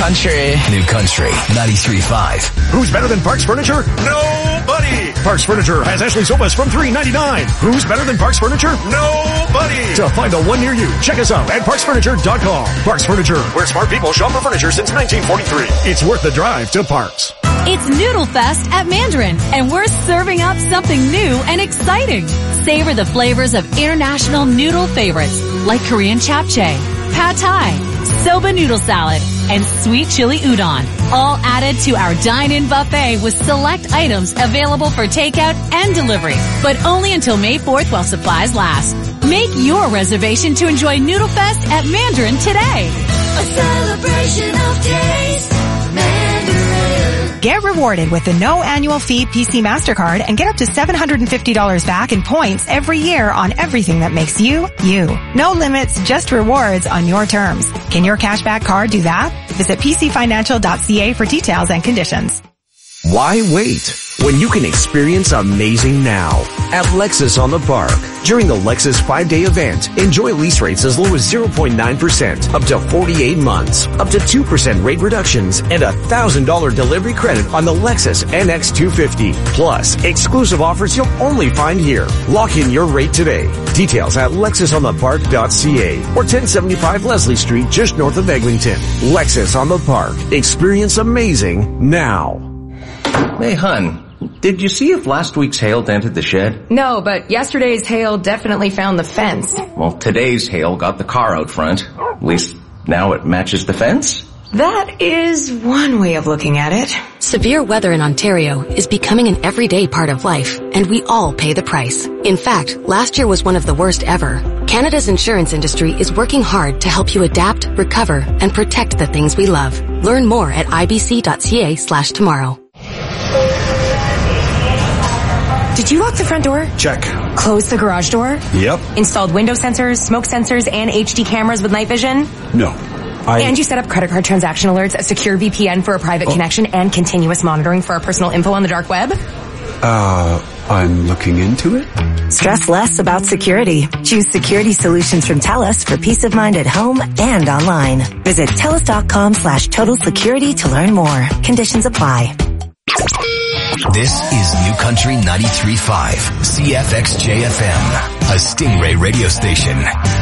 Country. New Country 93.5. Who's better than Parks Furniture? Nobody! Parks Furniture has Ashley sofas from $3.99. Who's better than Parks Furniture? Nobody! To find the one near you, check us out at parksfurniture.com. Parks Furniture, where smart people shop for furniture since 1943. It's worth the drive to Parks. It's Noodle Fest at Mandarin, and we're serving up something new and exciting. Savor the flavors of international noodle favorites like Korean japchae, pad thai, soba noodle salad, and sweet chili udon, all added to our dine-in buffet with select items available for takeout and delivery, but only until May 4th while supplies last. Make your reservation to enjoy Noodle Fest at Mandarin today. A celebration of taste. Mandarin. Get rewarded with the no annual fee PC MasterCard and get up to $750 back in points every year on everything that makes you, you. No limits, just rewards on your terms. Can your cashback card do that? Visit pcfinancial.ca for details and conditions. Why wait when you can experience amazing now at Lexus on the Park? During the Lexus 5-day event, enjoy lease rates as low as 0.9% up to 48 months, up to 2% rate reductions, and $1,000 delivery credit on the Lexus NX 250. Plus, exclusive offers you'll only find here. Lock in your rate today. Details at lexusonthepark.ca or 1075 Leslie Street just north of Eglinton. Lexus on the Park. Experience amazing now. Hey, hun, did you see if last week's hail dented the shed? No, but yesterday's hail definitely found the fence. Well, today's hail got the car out front. At least now it matches the fence. That is one way of looking at it. Severe weather in Ontario is becoming an everyday part of life, and we all pay the price. In fact, last year was one of the worst ever. Canada's insurance industry is working hard to help you adapt, recover, and protect the things we love. Learn more at ibc.ca/tomorrow. Did you lock the front door? Check. Close the garage door? Yep. Installed window sensors, smoke sensors, and HD cameras with night vision? No. And you set up credit card transaction alerts, a secure VPN for a private connection, and continuous monitoring for our personal info on the dark web? I'm looking into it. Stress less about security. Choose security solutions from TELUS for peace of mind at home and online. Visit TELUS.com/total security to learn more. Conditions apply. This is New Country 93.5, CFXJ-FM, a Stingray radio station.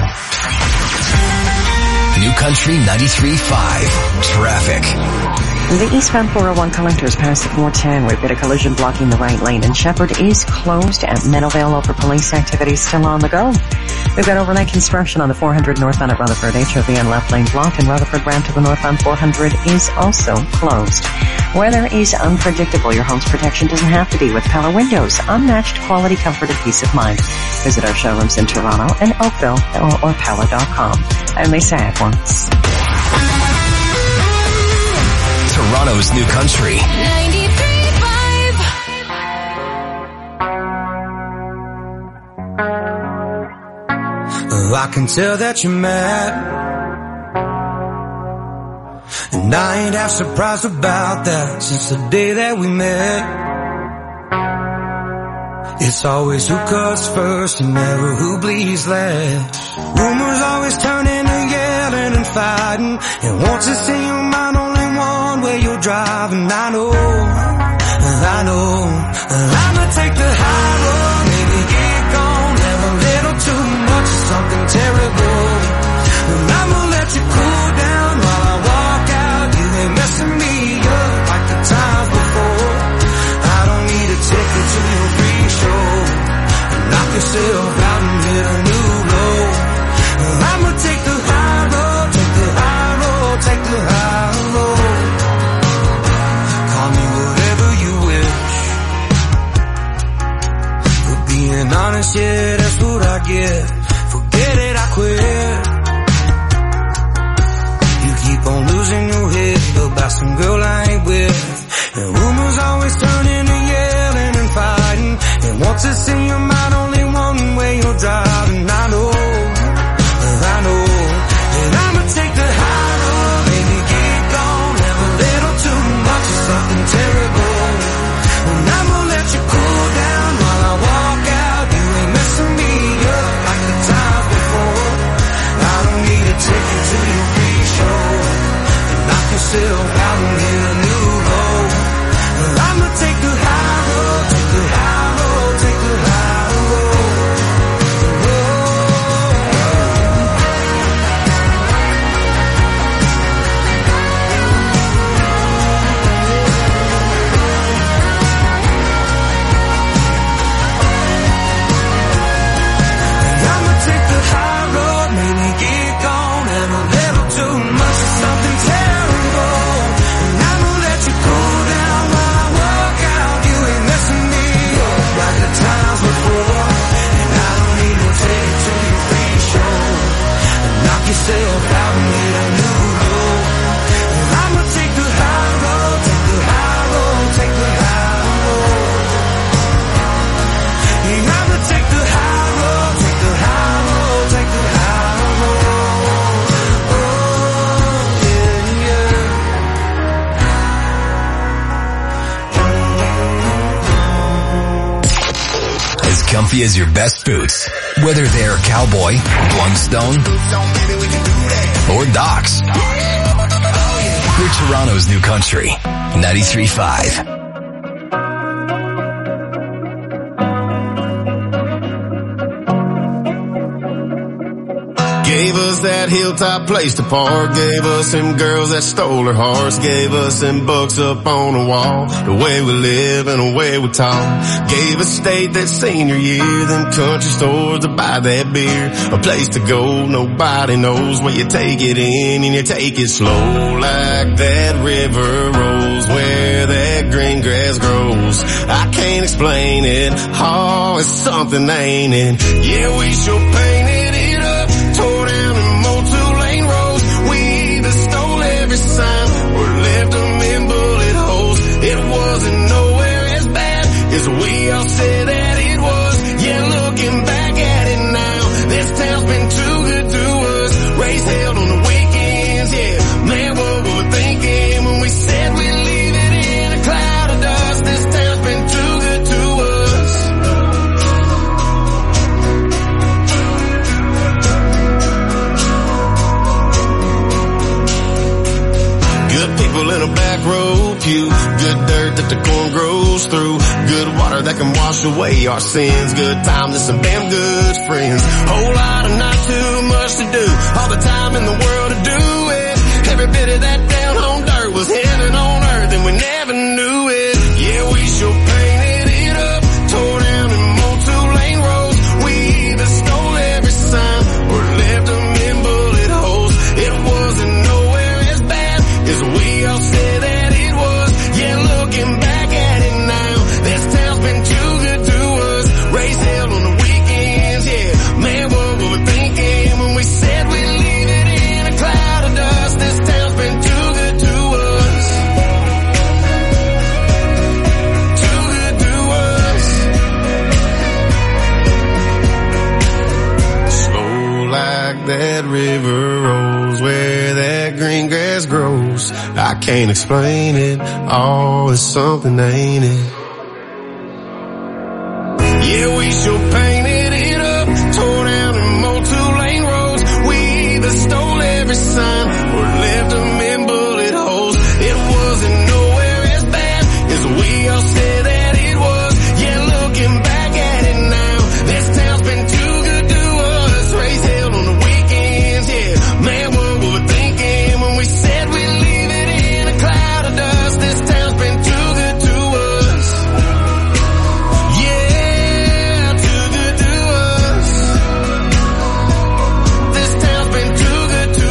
New Country 93.5, traffic. The eastbound 401 collectors past 410. We've got a collision blocking the right lane, and Shepherd is closed at Meadowvale over police activity still on the go. We've got overnight construction on the 400 northbound at Rutherford. HOV left lane blocked, and Rutherford ramp to the northbound 400 is also closed. Weather is unpredictable. Your home's protection doesn't have to be with Pella Windows. Unmatched quality, comfort, and peace of mind. Visit our showrooms in Toronto and Oakville or Pella.com. I'm Lisa Edwards. Toronto's New Country 93.5. I can tell that you're mad, and I ain't half surprised about that since the day that we met. It's always who cuts first and never who bleeds last. Rumors always turn into yelling and fighting, and once it's in your mind only one way you're driving. I know I'ma take the high road, maybe get gone, have a little too much of something terrible, and I'ma let you cool down while I walk out. You ain't messing me up like the times before. I don't need a ticket to your free show. Knock yourself out and hit a new low. I'ma take the high road, take the high road, take the high road. Call me whatever you wish. For being honest, yeah, that's what I get. Forget it, I quit. You keep on losing your head about some girl I ain't with, and rumors always turn into yelling and fighting, and once it's in your mind only one way you're driving. I know and I'ma take the high road, maybe get gone, have a little too much of something terrible, and I'ma let you cool down while I walk out. You ain't messing me up like the times before. I don't need a ticket to your free show. Knock yourself comfy as your best boots. Whether they're Cowboy, Blundstone, or Docs. We're Toronto's new country. 93.5. Gave us that hilltop place to park. Gave us them girls that stole her hearts. Gave us them books up on the wall. The way we live and the way we talk. Gave us state that senior year. Them country stores to buy that beer. A place to go, nobody knows where you take it in and you take it slow. Like that river rolls where that green grass grows. I can't explain it. Oh, it's something, ain't it? Yeah, we sure painted it up. Tore down and mowed 2-lane roads. We either stole every sign or left them in bullet holes. It wasn't nowhere as bad as we all said that it was. Yeah, looking back at it now, this town's been too good to us. Race held on the weekends, yeah. Man, what were we thinking when we said we'd leave it in a cloud of dust? This town's been too good to us. Good people in a back row pew. Good dirt that the corn grows through. Good water that can wash away our sins. Good times and some damn good friends. Whole lot of not too much to do. All the time in the world to do it. Every bit of that down home dirt was heaven on earth and we never knew it. Yeah, we sure painted it up. Tore down and mowed 2-lane roads. We either stole every sign or left them in bullet holes. It wasn't nowhere as bad as we all said that it was. Yeah, looking back at it now, this town's been too good to us. Race held on the weekends, yeah. Man, what were we thinking when we said we'd leave it in a cloud of dust? This town's been too good to us. Too good to us. Slow like that river rolls where that green grass grows. I can't explain it. Oh, it's something, ain't it? Yeah, we sure painted it up. Tore down and mowed 2-lane roads. We either stole every sign or left them in bullet holes. It wasn't nowhere as bad as we all said that it was. Yeah, looking back at it now, this town's been too good to us. Race held on the weekends, yeah. Man, what were we thinking when we said we'd leave it in a cloud of dust? This town's been too good to us. Yeah, too good to us. This town's been too good to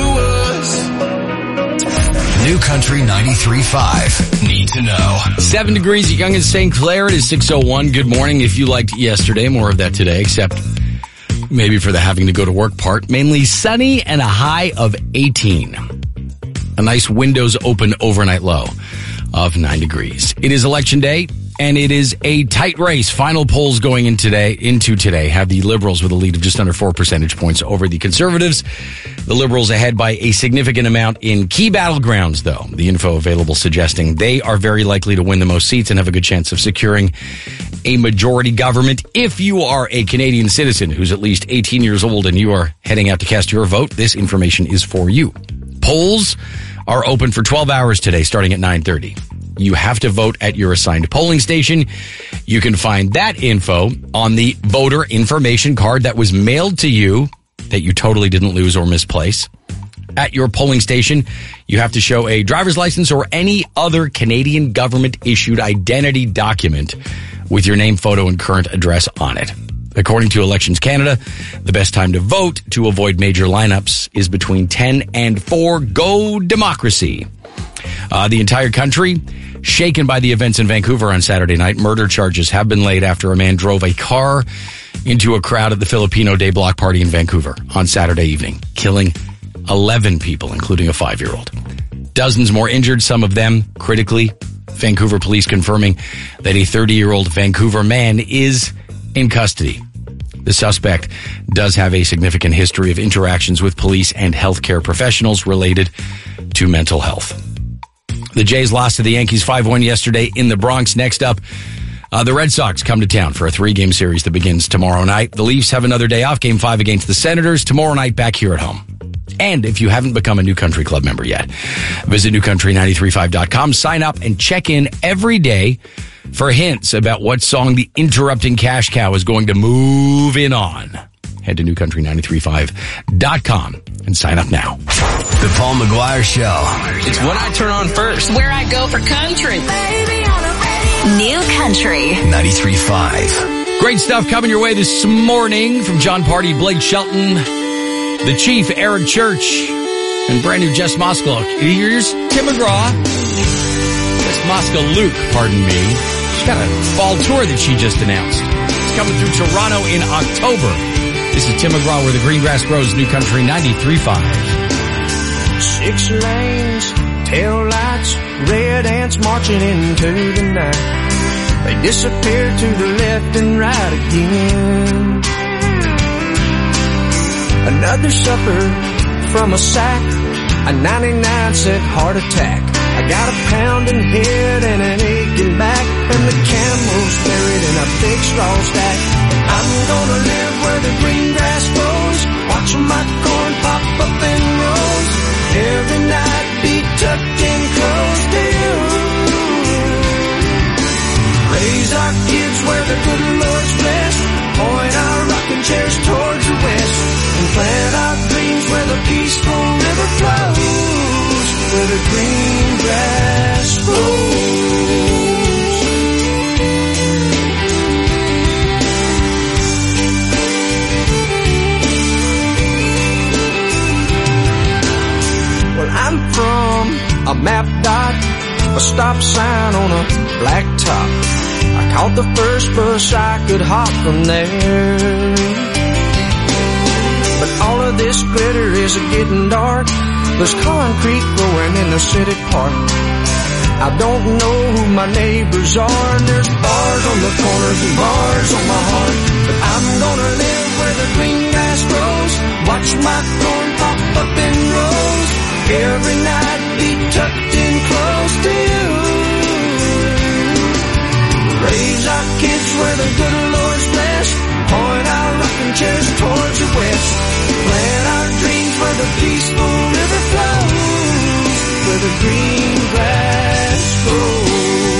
us. New Country 93.5. Need to know. 7 degrees at Yonge and St. Clair. It is 6:01. Good morning. If you liked yesterday, more of that today, except maybe for the having to go to work part. Mainly sunny and a high of 18. A nice windows open overnight low of 9 degrees. It is election day, and it is a tight race. Final polls going into today have the Liberals with a lead of just under 4 percentage points over the Conservatives. The Liberals ahead by a significant amount in key battlegrounds, though. The info available suggesting they are very likely to win the most seats and have a good chance of securing a majority government. If you are a Canadian citizen who's at least 18 years old and you are heading out to cast your vote, this information is for you. Polls are open for 12 hours today, starting at 9:30. You have to vote at your assigned polling station. You can find that info on the voter information card that was mailed to you that you totally didn't lose or misplace. At your polling station, you have to show a driver's license or any other Canadian government-issued identity document with your name, photo, and current address on it. According to Elections Canada, the best time to vote to avoid major lineups is between 10 and 4. Go Democracy. The entire country shaken by the events in Vancouver on Saturday night. Murder charges have been laid after a man drove a car into a crowd at the Filipino Day block party in Vancouver on Saturday evening, killing 11 people, including a 5-year-old. Dozens more injured, some of them critically. Vancouver police confirming that a 30-year-old Vancouver man is in custody. The suspect does have a significant history of interactions with police and healthcare professionals related to mental health. The Jays lost to the Yankees 5-1 yesterday in the Bronx. Next up, The Red Sox come to town for a 3-game series that begins tomorrow night. The Leafs have another day off, Game 5 against the Senators. Tomorrow night, back here at home. And if you haven't become a New Country Club member yet, visit newcountry935.com, sign up, and check in every day for hints about what song the Interrupting Cash Cow is going to move in on. Head to newcountry935.com and sign up now. The Paul McGuire Show. It's what I turn on first. Where I go for country. New Country 93.5. Great stuff coming your way this morning from John Party, Blake Shelton, the Chief, Eric Church, and brand new Jess Moskalook. Here's Tim McGraw. Jess Moskalook, pardon me. She's got a fall tour that she just announced. It's coming through Toronto in October. This is Tim McGraw where the green grass grows, New Country 93.5. 6 lanes, tail lights, red ants marching into the night. They disappear to the left and right again. Another supper from a sack, a 99-cent heart attack. I got a pounding head and an aching back, and the camel's buried in a big straw stack. I'm gonna live where the green grass grows, watching my corn pop up in rows. Every night be tucked in close to you. Raise our kids where the good Lord's blessed, point our rocking chairs towards the west, and plant our dreams where the peaceful river flows, where the green grass grows. Well, I'm from a map dot, a stop sign on a black top. I caught the first bus I could hop from there. But all of this glitter is getting dark. There's concrete growing in the city park. I don't know who my neighbors are, and there's bars on the corners and bars on my heart. But I'm gonna live where the green grass grows, watch my corn pop up in rows. Every night be tucked in close to you. Raise our kids where the good Lord's blessed, point our rocking chairs towards the west, plant our dreams where the peaceful river flows, where the green grass grows.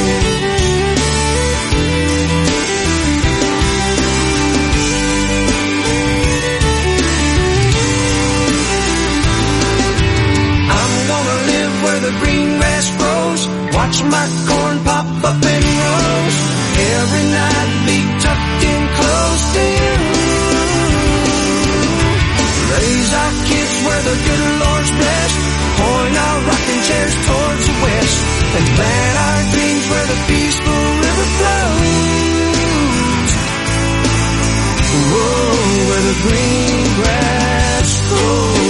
I'm gonna live where the green grass grows, watch my corn pop up in rows. Every night be tucked in close to you. Raise our kids where the good Lord's blessed, point our rocking chairs towards the west, and plant our dreams where the peaceful river flows. Whoa, where the green grass grows.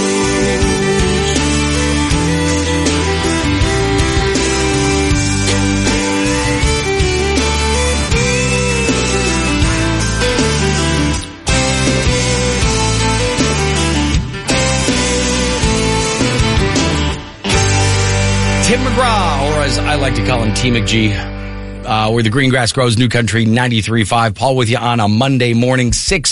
Tim McGraw, or as I like to call him, T McG, where the green grass grows, New Country 93.5. Paul with you on a Monday morning,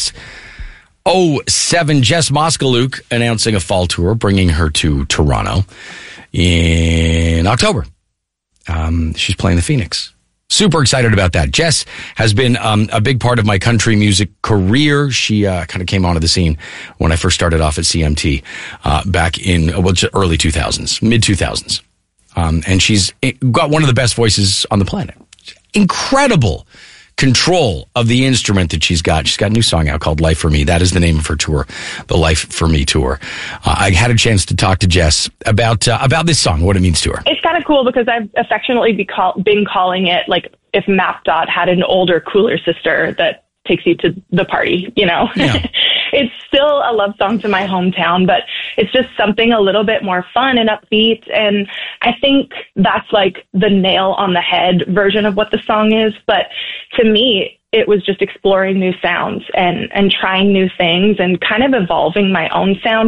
6:07. Jess Moskalook announcing a fall tour, bringing her to Toronto in October. She's playing the Phoenix. Super excited about that. Jess has been a big part of my country music career. She kind of came onto the scene when I first started off at CMT back in early 2000s, mid-2000s. And she's got one of the best voices on the planet. Incredible control of the instrument that she's got. She's got a new song out called Life for Me. That is the name of her tour, the Life for Me tour. I had a chance to talk to Jess about this song, what it means to her. It's kind of cool because I've affectionately been calling it like if MapDot had an older, cooler sister that takes you to the party, you know? Yeah. It's still a love song to my hometown, but it's just something a little bit more fun and upbeat. And I think that's like the nail on the head version of what the song is. But to me, it was just exploring new sounds and trying new things and kind of evolving my own sound just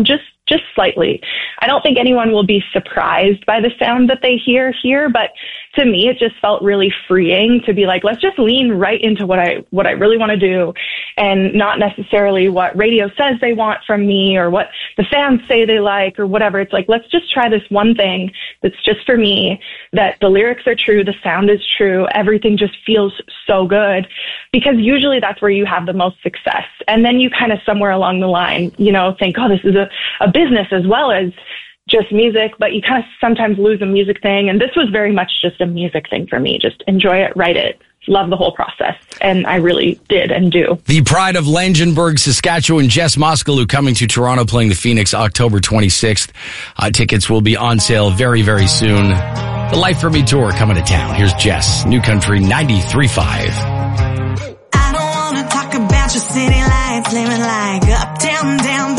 just slightly. I don't think anyone will be surprised by the sound that they hear here, but to me, it just felt really freeing to be like, let's just lean right into what I really want to do, and not necessarily what radio says they want from me or what the fans say they like or whatever. It's like, let's just try this one thing that's just for me, that the lyrics are true, the sound is true, everything just feels so good, because usually that's where you have the most success. And then you kind of somewhere along the line, think, oh, this is a business as well as just music, but you kind of sometimes lose a music thing. And this was very much just a music thing for me. Just enjoy it, write it, love the whole process. And I really did and do. The pride of Langenburg, Saskatchewan, Jess Moskalu, coming to Toronto, playing the Phoenix October 26th. Tickets will be on sale very, very soon. The Life for Me tour coming to town. Here's Jess, New Country 93.5. I don't want to talk about your city lights, living like up, down, down,